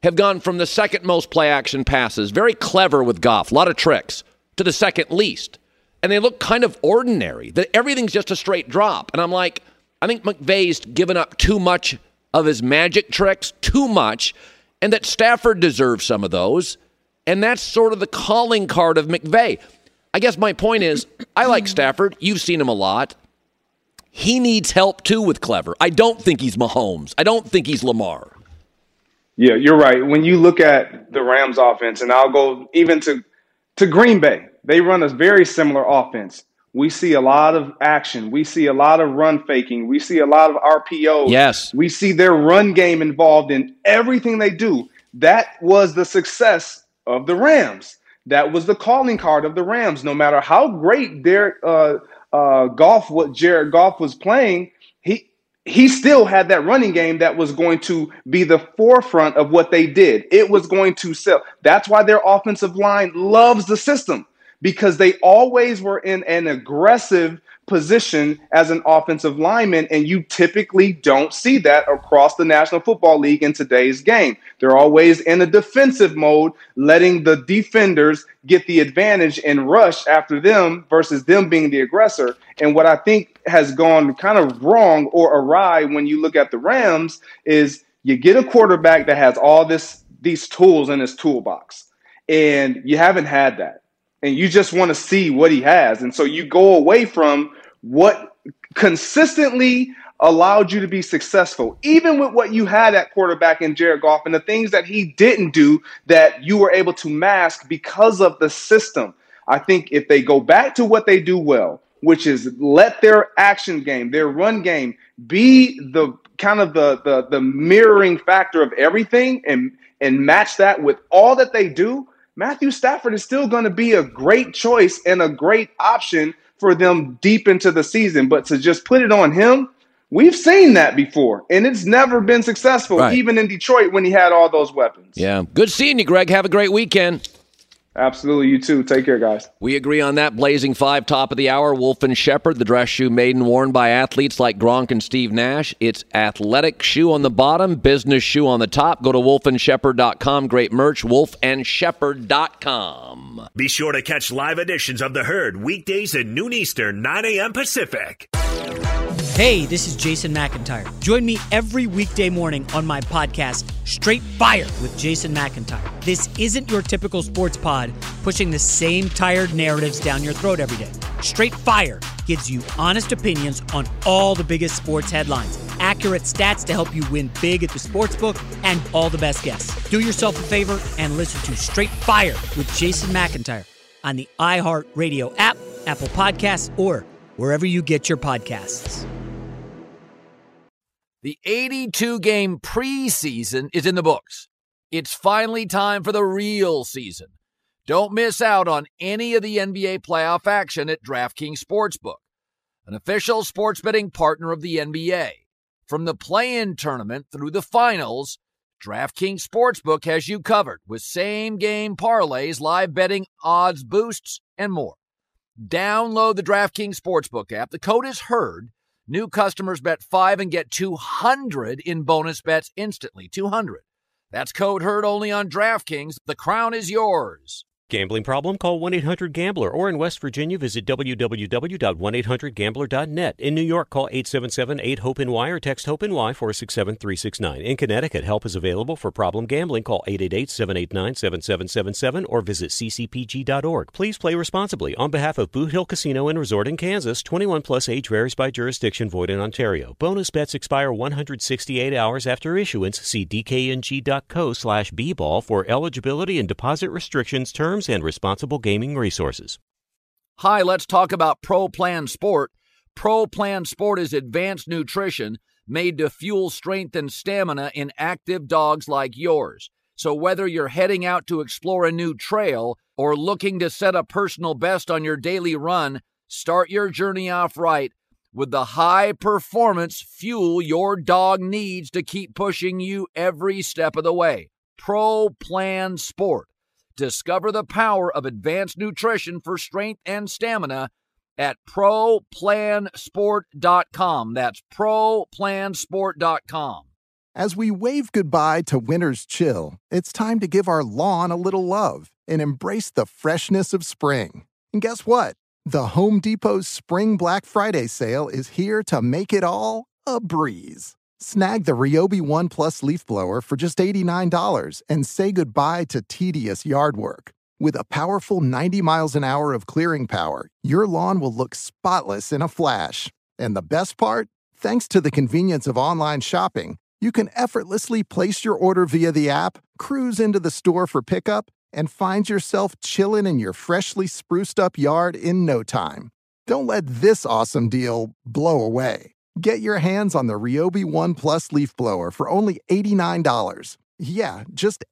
have gone from the second most play action passes, very clever with Goff, a lot of tricks, to the second least. And they look kind of ordinary. Everything's just a straight drop. And I'm like, I think McVay's given up too much of his magic tricks, too much, and that Stafford deserves some of those. And that's sort of the calling card of McVay. I guess my point is, I like Stafford. You've seen him a lot. He needs help, too, with clever. I don't think he's Mahomes. I don't think he's Lamar. Yeah, you're right. When you look at the Rams offense, and I'll go even to Green Bay, they run a very similar offense. We see a lot of action. We see a lot of run faking. We see a lot of RPOs. Yes. We see their run game involved in everything they do. That was the success of the Rams. That was the calling card of the Rams. No matter how great Jared Goff was playing, he still had that running game that was going to be the forefront of what they did. It was going to sell. That's why their offensive line loves the system, because they always were in an aggressive position as an offensive lineman, and you typically don't see that across the National Football League in today's game. They're always in a defensive mode, letting the defenders get the advantage and rush after them versus them being the aggressor. And what I think has gone kind of wrong or awry when you look at the Rams is you get a quarterback that has all these tools in his toolbox, and you haven't had that. And you just want to see what he has. And so you go away from what consistently allowed you to be successful, even with what you had at quarterback in Jared Goff and the things that he didn't do that you were able to mask because of the system. I think if they go back to what they do well, which is let their action game, their run game, be the kind of the mirroring factor of everything and match that with all that they do, Matthew Stafford is still going to be a great choice and a great option for them deep into the season. But to just put it on him, we've seen that before, and it's never been successful, right, even in Detroit when he had all those weapons. Yeah. Good seeing you, Greg. Have a great weekend. Absolutely. You too. Take care, guys. We agree on that. Blazing 5, top of the hour. Wolf and Shepherd, the dress shoe made and worn by athletes like Gronk and Steve Nash. It's athletic shoe on the bottom, business shoe on the top. Go to wolfandshepherd.com. Great merch, wolfandshepherd.com. Be sure to catch live editions of The Herd weekdays at noon Eastern, 9 a.m. Pacific. Hey, this is Jason McIntyre. Join me every weekday morning on my podcast, Straight Fire with Jason McIntyre. This isn't your typical sports pod pushing the same tired narratives down your throat every day. Straight Fire gives you honest opinions on all the biggest sports headlines, accurate stats to help you win big at the sportsbook, and all the best guests. Do yourself a favor and listen to Straight Fire with Jason McIntyre on the iHeartRadio app, Apple Podcasts, or wherever you get your podcasts. The 82-game preseason is in the books. It's finally time for the real season. Don't miss out on any of the NBA playoff action at DraftKings Sportsbook, an official sports betting partner of the NBA. From the play-in tournament through the finals, DraftKings Sportsbook has you covered with same-game parlays, live betting, odds boosts, and more. Download the DraftKings Sportsbook app. The code is HERD. New customers bet $5 and get $200 in bonus bets instantly. $200. That's code HERD only on DraftKings. The crown is yours. Gambling problem? Call 1-800-GAMBLER. Or in West Virginia, visit www.1800gambler.net. In New York, call 877-8-HOPE-NY or text HOPE-NY 467-369. In Connecticut, help is available for problem gambling. Call 888-789-7777 or visit ccpg.org. Please play responsibly. On behalf of Boot Hill Casino and Resort in Kansas, 21 plus age varies by jurisdiction, void in Ontario. Bonus bets expire 168 hours after issuance. See dkng.co/bball for eligibility and deposit restrictions, terms, and responsible gaming resources. Hi, let's talk about Pro Plan Sport. Pro Plan Sport is advanced nutrition made to fuel strength and stamina in active dogs like yours. So whether you're heading out to explore a new trail or looking to set a personal best on your daily run, start your journey off right with the high-performance fuel your dog needs to keep pushing you every step of the way. Pro Plan Sport. Discover the power of advanced nutrition for strength and stamina at ProPlansport.com. That's ProPlansport.com. As we wave goodbye to winter's chill, it's time to give our lawn a little love and embrace the freshness of spring. And guess what? The Home Depot's Spring Black Friday sale is here to make it all a breeze. Snag the Ryobi One Plus leaf blower for just $89 and say goodbye to tedious yard work. With a powerful 90 miles an hour of clearing power, your lawn will look spotless in a flash. And the best part? Thanks to the convenience of online shopping, you can effortlessly place your order via the app, cruise into the store for pickup, and find yourself chilling in your freshly spruced up yard in no time. Don't let this awesome deal blow away. Get your hands on the Ryobi One Plus leaf blower for only $89. Yeah, just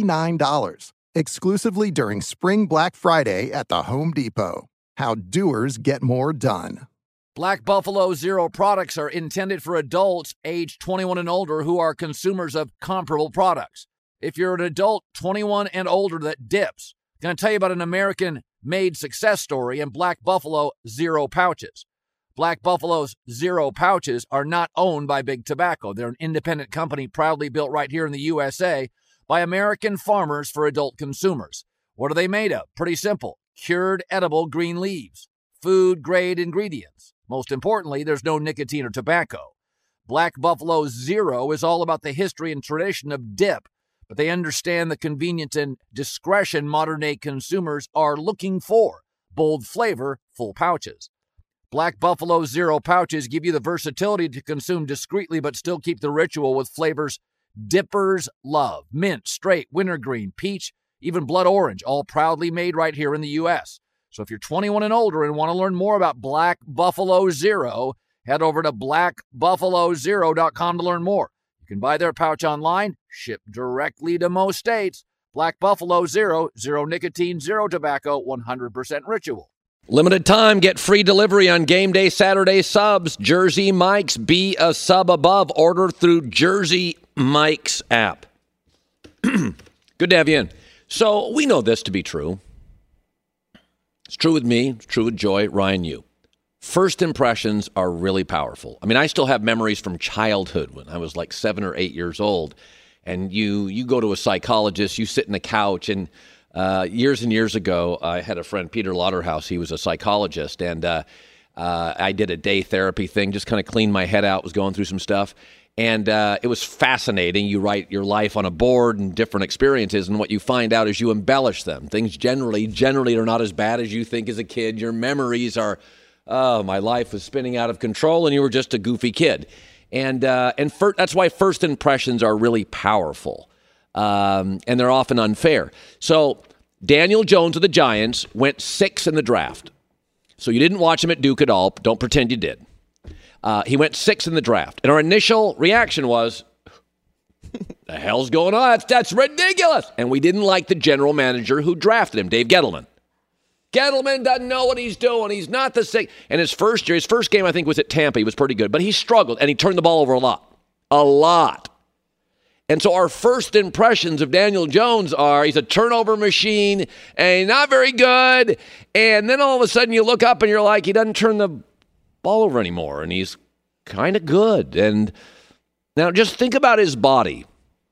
$89. Exclusively during Spring Black Friday at the Home Depot. How doers get more done. Black Buffalo Zero products are intended for adults age 21 and older who are consumers of comparable products. If you're an adult 21 and older that dips, I'm going to tell you about an American-made success story in Black Buffalo Zero pouches. Black Buffalo's Zero pouches are not owned by Big Tobacco. They're an independent company proudly built right here in the USA by American farmers for adult consumers. What are they made of? Pretty simple. Cured edible green leaves. Food-grade ingredients. Most importantly, there's no nicotine or tobacco. Black Buffalo Zero is all about the history and tradition of dip, but they understand the convenience and discretion modern-day consumers are looking for. Bold flavor, full pouches. Black Buffalo Zero pouches give you the versatility to consume discreetly but still keep the ritual with flavors dippers love. Mint, straight, wintergreen, peach, even blood orange, all proudly made right here in the U.S. So if you're 21 and older and want to learn more about Black Buffalo Zero, head over to blackbuffalozero.com to learn more. You can buy their pouch online, shipped directly to most states. Black Buffalo Zero, zero nicotine, zero tobacco, 100% ritual. Limited time, get free delivery on Game Day Saturday subs. Jersey Mike's, be a sub above. Order through Jersey Mike's app. Good to have you in. So we know this to be true. It's true with me. It's true with Joy, Ryan, you. First impressions are really powerful. I mean, I still have memories from childhood when I was like 7 or 8 years old. And you go to a psychologist, you sit in the couch, and years and years ago, I had a friend, Peter Lauderhouse. He was a psychologist, and I did a day therapy thing, just kind of cleaned my head out, was going through some stuff. And it was fascinating. You write your life on a board and different experiences, and what you find out is you embellish them. Things generally are not as bad as you think as a kid. Your memories are, oh, my life was spinning out of control, and you were just a goofy kid. And that's why first impressions are really powerful. And they're often unfair. So Daniel Jones of the Giants went 6 in the draft. So you didn't watch him at Duke at all. Don't pretend you did. He went 6 in the draft. And our initial reaction was, the hell's going on? That's ridiculous. And we didn't like the general manager who drafted him, Dave Gettleman. Gettleman doesn't know what he's doing. He's not the same. And his first game, I think, was at Tampa. He was pretty good. But he struggled, and he turned the ball over a lot. A lot. And so our first impressions of Daniel Jones are he's a turnover machine and he's not very good. And then all of a sudden you look up and you're like, he doesn't turn the ball over anymore. And he's kind of good. And now just think about his body.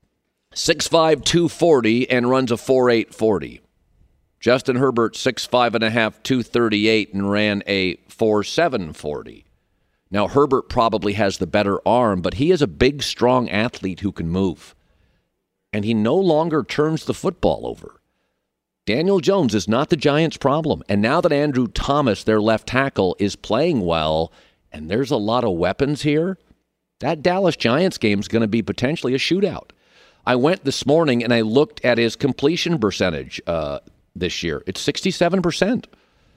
6'5", 240 and runs a 4.8 40. Justin Herbert, 6'5.5", 238 and ran a 4.7 40. Now, Herbert probably has the better arm, but he is a big, strong athlete who can move. And he no longer turns the football over. Daniel Jones is not the Giants' problem. And now that Andrew Thomas, their left tackle, is playing well, and there's a lot of weapons here, that Dallas Giants game is going to be potentially a shootout. I went this morning and I looked at his completion percentage this year. It's 67%.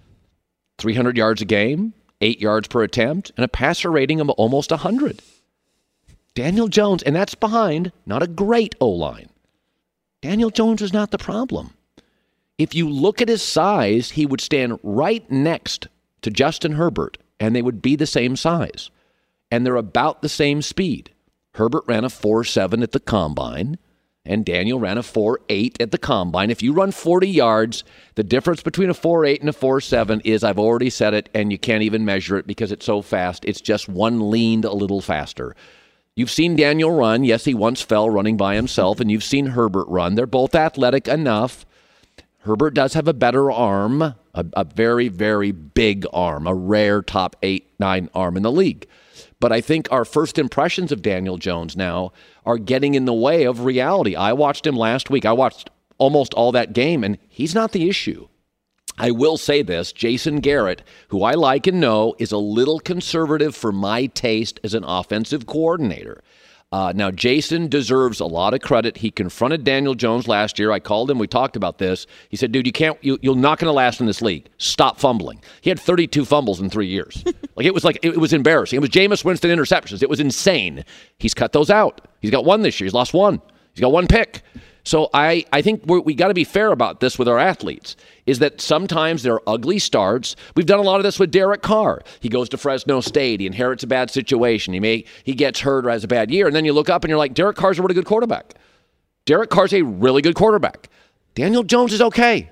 300 yards a game. 8 yards per attempt, and a passer rating of almost 100. Daniel Jones, and that's behind not a great O-line. Daniel Jones is not the problem. If you look at his size, he would stand right next to Justin Herbert, and they would be the same size. And they're about the same speed. Herbert ran a 4.7 at the combine, and Daniel ran a 4.8 at the combine. If you run 40 yards, the difference between a 4.8 and a 4.7 is, I've already said it, and you can't even measure it because it's so fast. It's just one leaned a little faster. You've seen Daniel run. Yes, he once fell running by himself, and you've seen Herbert run. They're both athletic enough. Herbert does have a better arm, a very, very big arm, a rare top 8-9 arm in the league. But I think our first impressions of Daniel Jones now are getting in the way of reality. I watched him last week. I watched almost all that game, and he's not the issue. I will say this, Jason Garrett, who I like and know, is a little conservative for my taste as an offensive coordinator. Now, Jason deserves a lot of credit. He confronted Daniel Jones last year. I called him. We talked about this. He said, dude, you're not going to last in this league. Stop fumbling. He had 32 fumbles in 3 years. It was embarrassing. It was Jameis Winston interceptions. It was insane. He's cut those out. He's got one this year. He's lost one. He's got one pick. So I think we got to be fair about this with our athletes, is that sometimes there are ugly starts. We've done a lot of this with Derek Carr. He goes to Fresno State. He inherits a bad situation. He gets hurt or has a bad year. And then you look up and you're like, Derek Carr's a really good quarterback. Derek Carr's a really good quarterback. Daniel Jones is okay.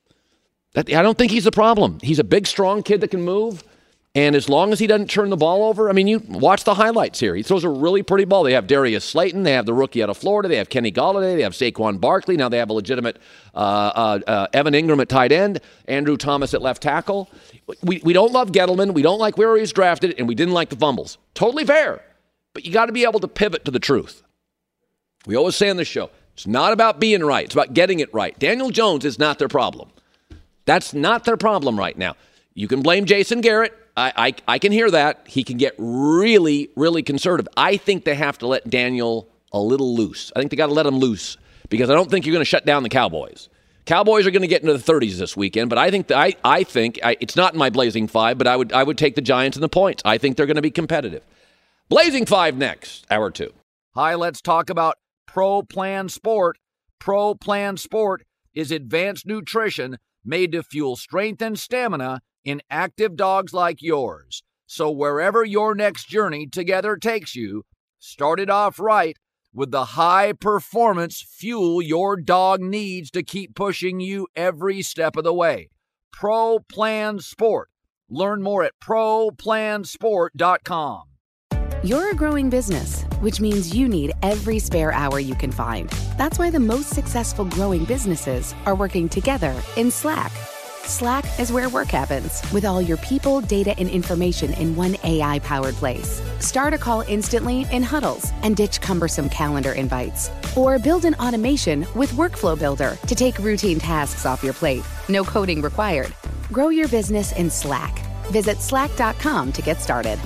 I don't think he's the problem. He's a big, strong kid that can move. And as long as he doesn't turn the ball over, you watch the highlights here. He throws a really pretty ball. They have Darius Slayton. They have the rookie out of Florida. They have Kenny Golladay. They have Saquon Barkley. Now they have a legitimate Evan Ingram at tight end, Andrew Thomas at left tackle. We don't love Gettleman. We don't like where he's drafted, and we didn't like the fumbles. Totally fair. But you got to be able to pivot to the truth. We always say on this show, it's not about being right. It's about getting it right. Daniel Jones is not their problem. That's not their problem right now. You can blame Jason Garrett. I can hear that. He can get really, really conservative. I think they have to let Daniel a little loose. I think they got to let him loose because I don't think you're going to shut down the Cowboys. Cowboys are going to get into the 30s this weekend, but I think it's not in my Blazing Five, but I would take the Giants and the points. I think they're going to be competitive. Blazing Five next, hour 2. Hi, let's talk about Pro Plan Sport. Pro Plan Sport is advanced nutrition made to fuel strength and stamina in active dogs like yours. So wherever your next journey together takes you, start it off right with the high-performance fuel your dog needs to keep pushing you every step of the way. Pro Plan Sport. Learn more at ProPlansport.com. You're a growing business, which means you need every spare hour you can find. That's why the most successful growing businesses are working together in Slack. Slack is where work happens, with all your people, data, and information in one AI-powered place. Start a call instantly in huddles and ditch cumbersome calendar invites. Or build an automation with Workflow Builder to take routine tasks off your plate. No coding required. Grow your business in Slack. Visit slack.com to get started.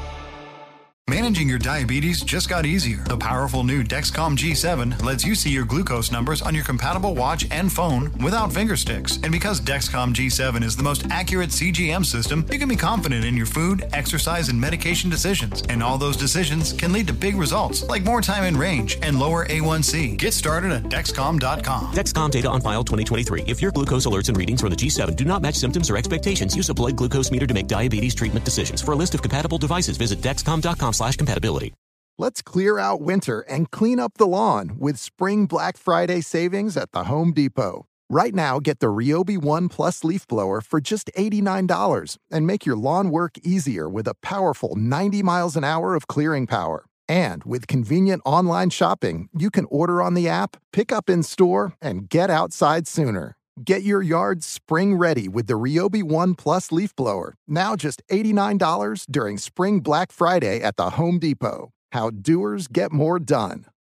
Managing your diabetes just got easier. The powerful new Dexcom G7 lets you see your glucose numbers on your compatible watch and phone without finger sticks. And because Dexcom G7 is the most accurate CGM system, you can be confident in your food, exercise, and medication decisions. And all those decisions can lead to big results, like more time in range and lower A1C. Get started at Dexcom.com. Dexcom data on file 2023. If your glucose alerts and readings from the G7 do not match symptoms or expectations, use a blood glucose meter to make diabetes treatment decisions. For a list of compatible devices, visit Dexcom.com/compatibility. Let's clear out winter and clean up the lawn with Spring Black Friday savings at the Home Depot. Right now, get the Ryobi One Plus leaf blower for just $89 and make your lawn work easier with a powerful 90 miles an hour of clearing power. And with convenient online shopping, you can order on the app, pick up in store, and get outside sooner. Get your yard spring ready with the Ryobi One Plus leaf blower, now just $89 during Spring Black Friday at the Home Depot. How doers get more done.